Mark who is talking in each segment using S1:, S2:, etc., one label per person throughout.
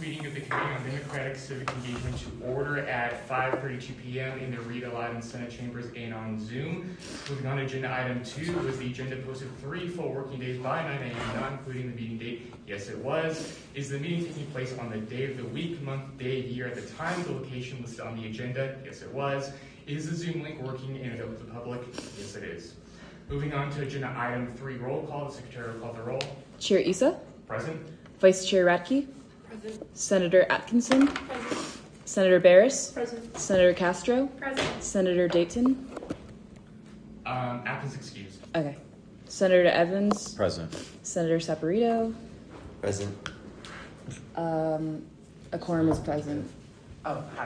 S1: meeting of the Committee on Democratic Civic Engagement to order at 5:32 p.m. in the Reed Aladdin Senate Chambers and on Zoom. Moving on to agenda item 2, was the agenda posted 3 full working days by 9 a.m., not including the meeting date? Yes, it was. Is the meeting taking place on the day of the week, month, day, year at the time, the location listed on the agenda? Yes, it was. Is the Zoom link working and open to the public? Yes, it is. Moving on to agenda item 3, roll call. The secretary will call the roll.
S2: Chair Issa.
S1: Present.
S2: Vice Chair Radke.
S3: Present.
S2: Senator Atkinson.
S3: Present.
S2: Senator Barris.
S3: Present.
S2: Senator Castro.
S3: Present.
S2: Senator Dayton.
S1: Atkins excused.
S2: Okay. Senator Evans.
S4: Present.
S2: Senator Saporito.
S4: Present.
S2: A quorum is present.
S1: Oh, hi.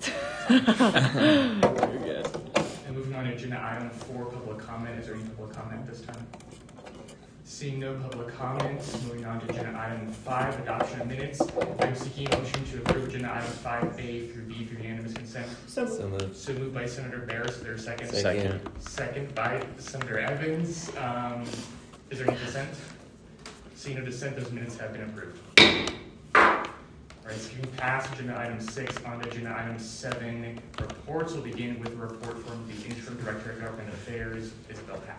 S4: You're good.
S1: And moving on to agenda item 4, public comment. Is there any public comment at this time? Seeing no public comments, moving on to agenda item 5, adoption of minutes. I'm seeking a motion to approve agenda items 5A through B through unanimous consent.
S3: So
S4: moved.
S1: So moved by Senator Barris. Is there a second?
S4: Second.
S1: Second by Senator Evans. Is there any dissent? Seeing no dissent, those minutes have been approved. All right, skipping past agenda item 6, on to agenda item 7, reports. We'll begin with a report from the Interim Director of Government Affairs, Isabel Hatch.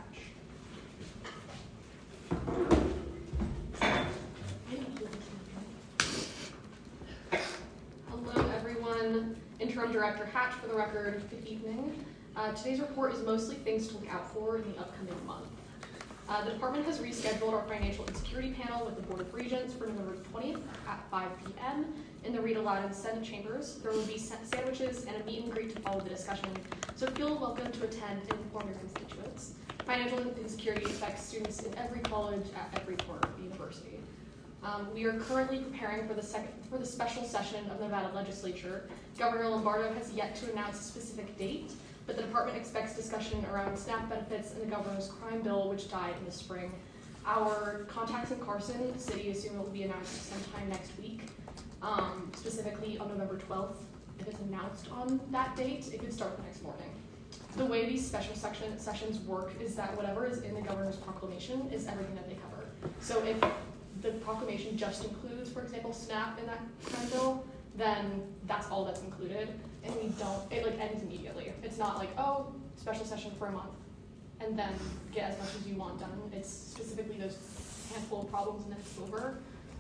S5: Hello everyone, Interim Director Hatch for the record. Good evening. Today's report is mostly things to look out for in the upcoming month. The department has rescheduled our financial insecurity panel with the Board of Regents for November 20th at 5 p.m. in the Reed Aladdin Senate Chambers. There will be sandwiches and a meet and greet to follow the discussion, so feel welcome to attend and inform your constituents. Financial insecurity affects students in every college at every corner of the university. We are currently preparing for the special session of the Nevada Legislature. Governor Lombardo has yet to announce a specific date, but the department expects discussion around SNAP benefits and the governor's crime bill, which died in the spring. Our contacts in Carson, the city, assume it will be announced sometime next week, specifically on November 12th. If it's announced on that date, it could start the next morning. The way these special sessions work is that whatever is in the governor's proclamation is everything that they cover. So if the proclamation just includes, for example, SNAP in that crime bill, then that's all that's included, and it ends immediately. It's not like, oh, special session for a month, and then get as much as you want done. It's specifically those handful of problems and then it's over.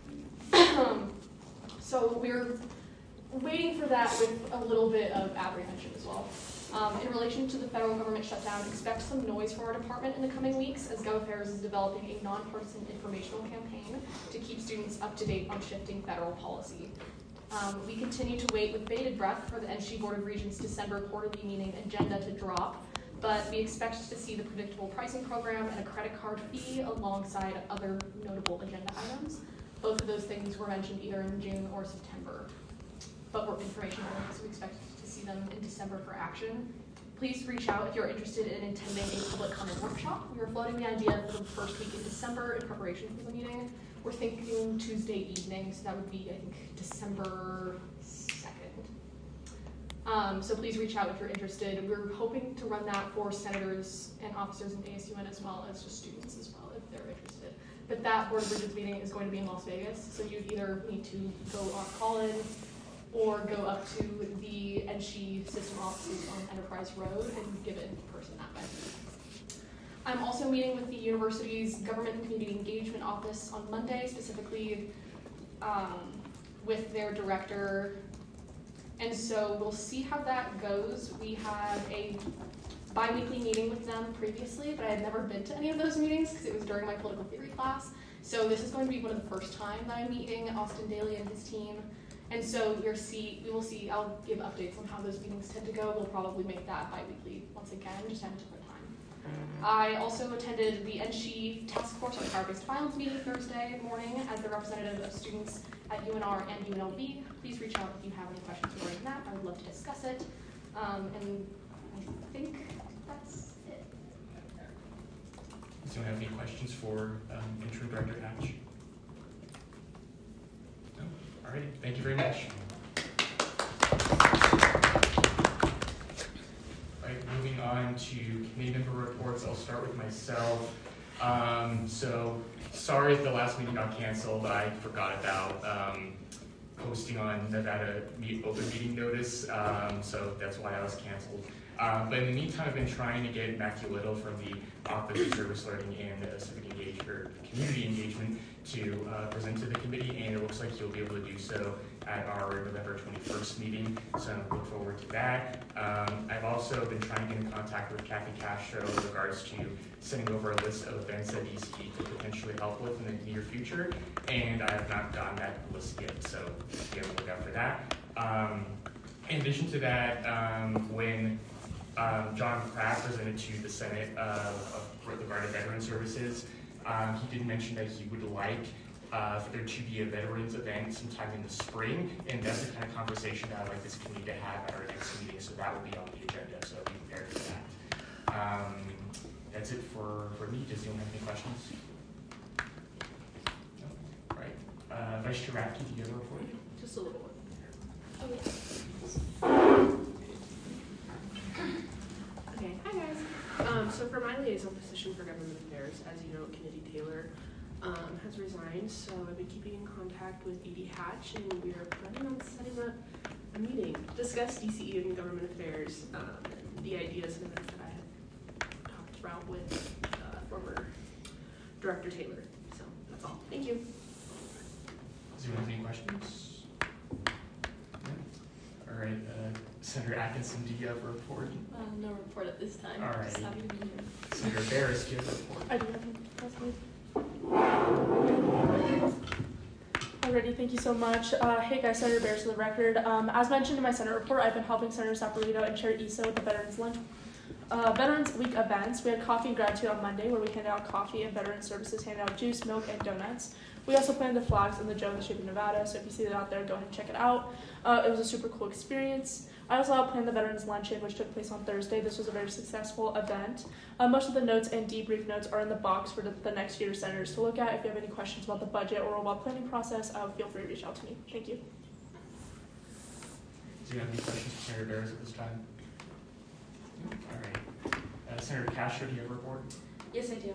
S5: So we're waiting for that with a little bit of apprehension as well. In relation to the federal government shutdown, expect some noise from our department in the coming weeks as GovAffairs is developing a nonpartisan informational campaign to keep students up to date on shifting federal policy. We continue to wait with bated breath for the NC Board of Regents' December quarterly meeting agenda to drop, but we expect to see the predictable pricing program and a credit card fee alongside other notable agenda items. Both of those things were mentioned either in June or September, but we're information only, so we expect to see them in December for action. Please reach out if you're interested in attending a public comment workshop. We are floating the idea for the first week in December in preparation for the meeting. We're thinking Tuesday evening, so that would be, I think, December 2nd. So please reach out if you're interested. We're hoping to run that for senators and officers in ASUN as well as just students as well if they're interested. But that Board of Regents meeting is going to be in Las Vegas, so you either need to go on call-in or go up to the NSHE system offices on Enterprise Road and give it in person that way. I'm also meeting with the university's Government and Community Engagement Office on Monday, specifically with their director. And so we'll see how that goes. We had a bi-weekly meeting with them previously, but I had never been to any of those meetings because it was during my political theory class. So this is going to be one of the first time that I'm meeting Austin Daly and his team. And so we will see, I'll give updates on how those meetings tend to go. We'll probably make that bi-weekly once again, just at a different time. I also attended the NSHE Task Force on Power-Based Violence meeting Thursday morning as the representative of students at UNR and UNLV. Please reach out if you have any questions regarding that. I would love to discuss it. And I think that's it.
S1: Does anyone have any questions for Interim Director Hatch? No? All right, thank you very much. All right, moving on to committee member reports. I'll start with myself. So sorry if the last meeting got canceled. I forgot about posting on Nevada open meeting notice, so that's why I was canceled. But in the meantime, I've been trying to get Matthew Little from the Office of Service Learning and Civic or Community Engagement to present to the committee, and it looks like he'll be able to do so at our November 21st meeting, so I look forward to that. I've also been trying to get in contact with Kathy Castro in regards to sending over a list of events that ECE could potentially help with in the near future, and I have not gotten that list yet, so be able to look out for that. In addition to that, when John Pratt presented to the Senate regarding veteran services, he did mention that he would like for there to be a veterans event sometime in the spring, and that's the kind of conversation that I'd like this committee to have at our next meeting, so that will be on the agenda, so be prepared for that. That's it for me. Does anyone have any questions? No? All right. Vice Chair Radke, do you have a report?
S5: Just a little one. Oh, yeah.
S3: Okay, hi guys. So for my liaison position for government affairs, as you know, Kennedy Taylor has resigned, so I've been keeping in contact with Edie Hatch, and we are planning on setting up a meeting to discuss DCE and government affairs, and the ideas and events that I have talked about with former Director Taylor. So that's all. Thank you.
S1: Does anyone have any questions? No? All right. Senator Atkinson, do you have a report?
S4: No report at this time.
S1: All right.
S4: Just happy to be here.
S1: Senator Barris, do you have a report?
S6: I do have Alrighty, thank you so much. Hey guys, Senator Barris for the record. As mentioned in my Senate report, I've been helping Senator Saporito and Chair Issa with the Veterans Lunch. Veterans Week events. We had coffee and gratitude on Monday where we handed out coffee, and Veteran Services handed out juice, milk, and donuts. We also planted the flags in the Joe in the shape of Nevada, so if you see it out there, go ahead and check it out. It was a super cool experience. I also helped plan the Veterans Luncheon, which took place on Thursday. This was a very successful event. Most of the notes and debrief notes are in the box for the next year's senators to look at. If you have any questions about the budget or about planning process, feel free to reach out to me. Thank you.
S1: Do you have any questions for Senator Barris at this time? All right. Senator Castro, do you have a report?
S4: Yes, I do.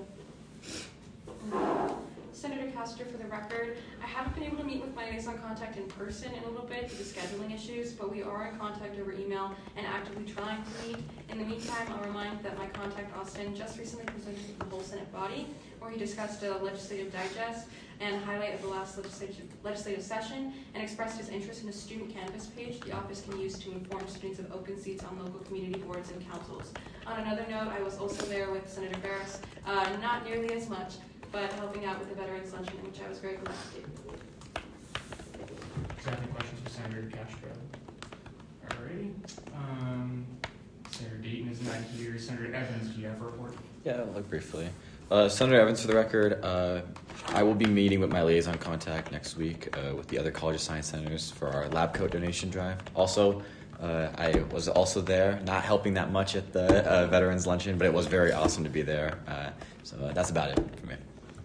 S4: Senator Castro, for the record, I haven't been able to meet with my liaison contact in person in a little bit due to scheduling issues, but we are in contact over email and actively trying to meet. In the meantime, I'll remind that my contact, Austin, just recently presented to the whole Senate body, where he discussed a legislative digest and a highlight of the last legislative session, and expressed his interest in a student canvas page the office can use to inform students of open seats on local community boards and councils. On another note, I was also there with Senator Barris, not nearly as much, but helping out with the Veterans Luncheon, which I was very glad to do.
S1: Do you have any questions for Senator Castro? Alrighty. Senator Dayton is not here. Senator Evans, do you have a report?
S7: Yeah, I'll look briefly. Senator Evans, for the record, I will be meeting with my liaison contact next week with the other College of Science senators for our lab coat donation drive. Also, I was also there, not helping that much at the Veterans Luncheon, but it was very awesome to be there. So that's about it for me.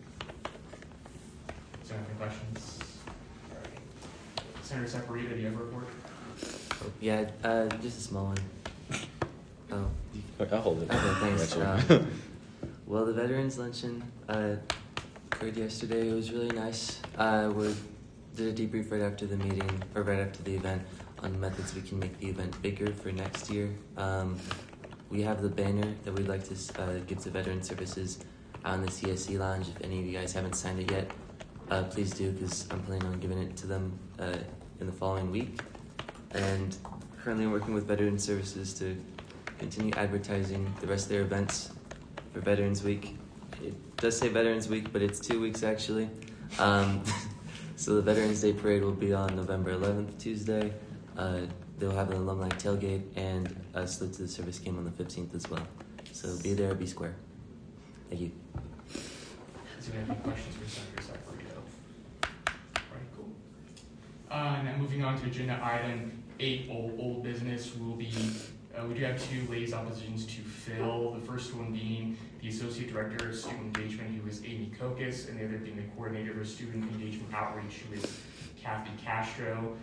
S1: Do you have any questions? All right. Senator Saporito, do you have a report?
S8: Yeah, just a small one. Oh,
S7: I'll hold it.
S8: okay, thanks. Well, the Veterans Luncheon occurred yesterday. It was really nice. We did a debrief right after the meeting, or right after the event, on methods we can make the event bigger for next year. We have the banner that we'd like to give to Veteran Services out in the CSE Lounge. If any of you guys haven't signed it yet, please do, because I'm planning on giving it to them in the following week. And currently I'm working with Veteran Services to continue advertising the rest of their events for Veterans Week. It does say Veterans Week, but it's 2 weeks actually. So the Veterans Day Parade will be on November 11th, Tuesday. They'll have an alumni tailgate and a salute to the service game on the 15th as well. So be there, be square. Thank you.
S1: Do you have any questions for Senator Saporito? All right, cool. Now moving on to agenda item 8, old business. We do have 2 liaison positions to fill. The first one being the Associate Director of Student Engagement, who is Amy Kokis, and the other being the Coordinator of Student Engagement Outreach, who is Kathy Castro.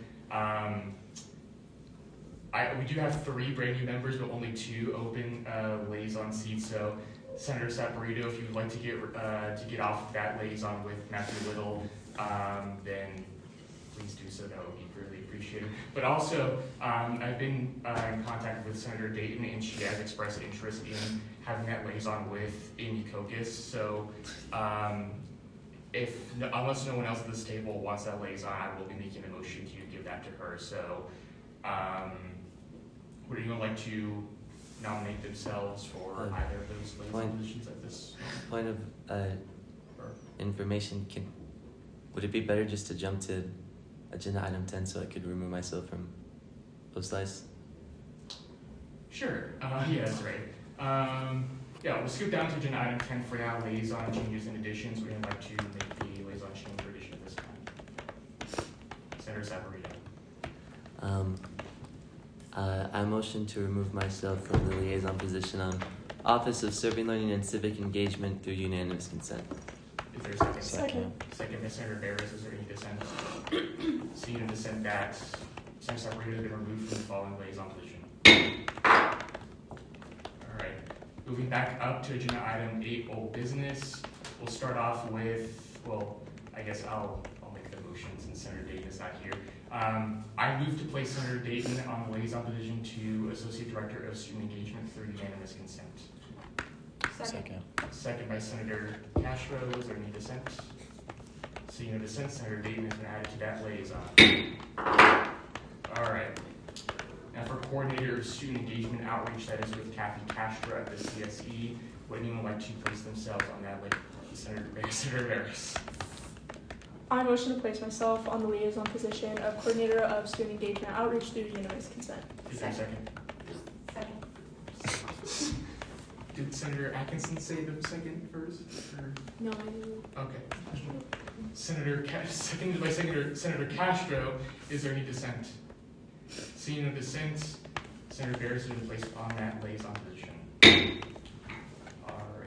S1: We do have 3 brand new members, but only 2 open liaison seats. So, Senator Saporito, if you would like to get off of that liaison with Matthew Little, then please do so. That would be greatly appreciated. But also, I've been in contact with Senator Dayton, and she has expressed interest in having that liaison with Amy Kokis. So, unless no one else at this table wants that liaison, I will be making a motion to give that to her. So, would anyone like to nominate themselves for either of those liaison positions at this
S8: point of information? Would it be better just to jump to agenda item 10 so I could remove myself from post-slice?
S1: Sure. Yeah, that's right. Yeah, we'll scoot down to agenda item 10 for now, liaison changes and additions. We'd like to make the liaison change or addition at this time. Senator Savarino.
S8: I motion to remove myself from the liaison position on Office of Serving Learning and Civic Engagement through unanimous consent.
S1: Is there a second? Second by Senator Barris. Is there any dissent? Seeing a dissent that Senator Savarino has been removed from the following liaison position. All right. Moving back up to agenda item 8, old business. We'll start off with, well, I guess I'll make the motion since Senator Dayton is not here. I move to place Senator Dayton on the liaison position to Associate Director of Student Engagement through unanimous consent. Second by Senator Castro. Is there any dissent? Seeing no dissent, Senator Dayton has been added to that liaison. All right. Now for Coordinator of Student Engagement Outreach, that is with Kathy Castro at the CSE. Would anyone like to place themselves on that list? Senator Barris.
S6: I motion to place myself on the liaison position of Coordinator of Student Engagement Outreach through unanimous consent.
S1: Is there a second?
S4: Second.
S1: Did Senator Atkinson say the second first? Or?
S6: No, I didn't.
S1: Okay. Seconded by Senator Castro. Is there any dissent? Seeing no dissent, Senator Barris has been placed on that liaison position. All right.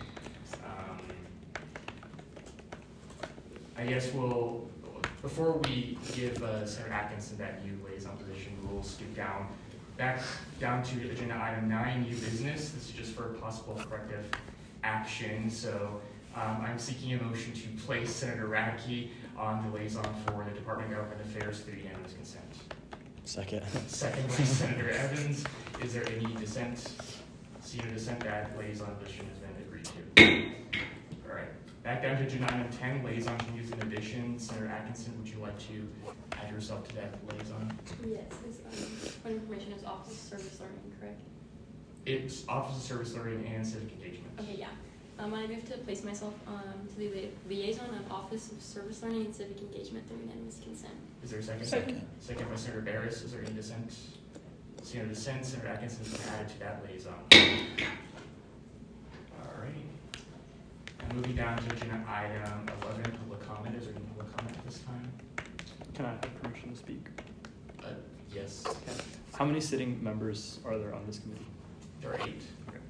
S1: I guess before we give Senator Atkinson that new liaison position, we'll skip back down to agenda item 9, new business. This is just for possible corrective action. So I'm seeking a motion to place Senator Radke on the liaison for the Department of Government Affairs through unanimous consent.
S7: Second
S1: by Senator Evans. Is there any dissent? Seeing no dissent, that liaison position has been agreed to. All right. Back down to agenda item 10, liaison changes and additions. Senator Atkinson, would you like to add yourself to that liaison?
S4: Yes. What information is Office of Service Learning, correct?
S1: It's Office of Service Learning and Civic Engagement.
S4: Okay, yeah. I move to place myself to the liaison of Office of Service Learning and Civic Engagement through unanimous consent.
S1: Is there a second? Second by Senator Barris. Is there any dissent? Seeing no dissent, Senator Atkinson has been added to that liaison. All right. And moving down to agenda item 11, public comment. Is there any public comment at this time?
S9: Can I have permission to speak?
S1: Yes.
S9: Okay. How many sitting members are there on this committee?
S1: There are 8.
S9: Okay.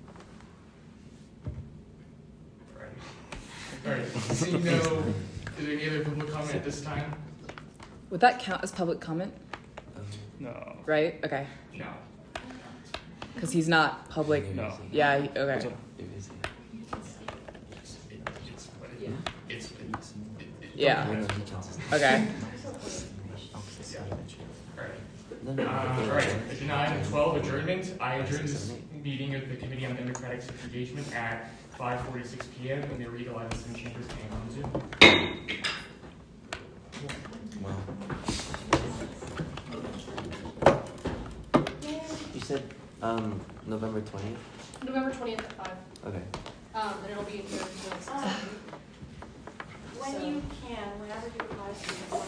S1: All right. Seeing no, is there any other public comment at this time?
S2: Would that count as public comment?
S9: No.
S2: Right? Okay.
S1: No.
S2: Because he's not public.
S9: No.
S2: Yeah, okay.
S1: It's
S2: Yeah. Okay.
S1: All right. Agenda item 12, adjournment. I adjourn this meeting of the Committee on Democratic Civic Engagement at 5:46 p.m. in the Regal Island Chambers and on Zoom.
S8: Wow. You said November 20th?
S5: November 20th at 5.
S8: Okay.
S5: And it'll be in here until 6.
S4: When you can, whenever you advise me,